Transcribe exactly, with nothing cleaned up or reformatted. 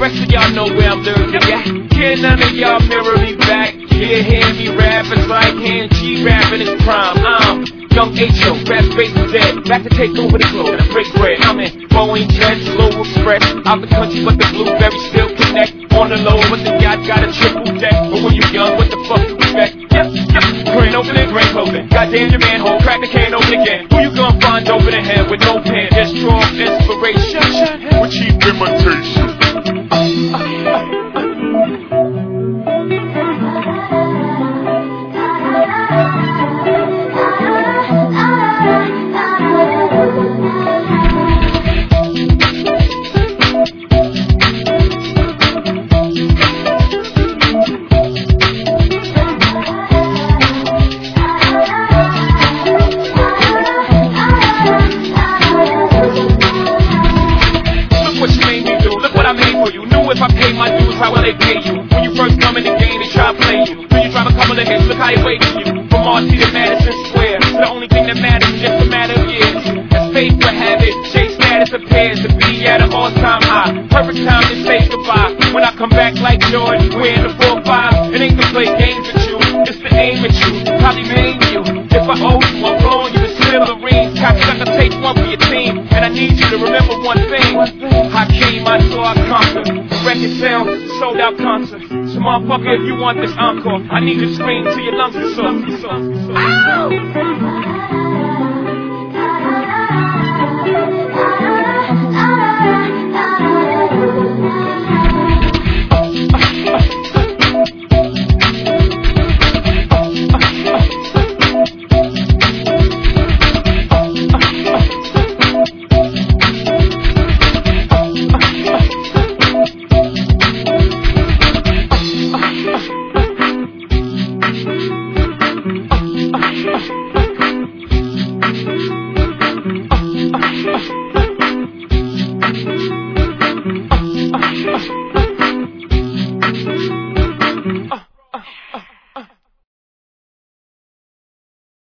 rest of y'all know where I'm lurking at. Can none of y'all mirror me back? Yeah, hear me rap, it's like hand G rapping his prime. I'm Young H O, rap space is dead. Back to take over the globe and I break bread. I'm in Boeing jets, slow express. Out the country, but the blueberries still connect. On the low, but the yacht got a triple deck. But when you young, what the fuck you expect? Yep, yep. Grand opening, grand closing. Goddamn your manhole, crack the can open again. Who you gonna find open the head with no pen? Just strong inspiration with cheap imitation. Uh, uh, uh, uh. If I pay my dues, how will they pay you? When you first come in the game, they try to play you. When you drive a couple of hits, look how they wait for you. From R T to Madison Square, the only thing that matters is just a matter of years. As fate would have it, J status appears to be at an all-time high. Perfect time to say goodbye. When I come back like Jordan, wearing the four five, it ain't to play games with you, it's to aim at you, probably maim you. If I owe you, I'm blowing you the smithereens. Cocksucker, take one for your team, and I need you to remember one thing. I came, I saw, I conquered. Record sales, sold out concerts. So motherfucker, if you want this encore, I need you to scream till your lungs are sore. Ow!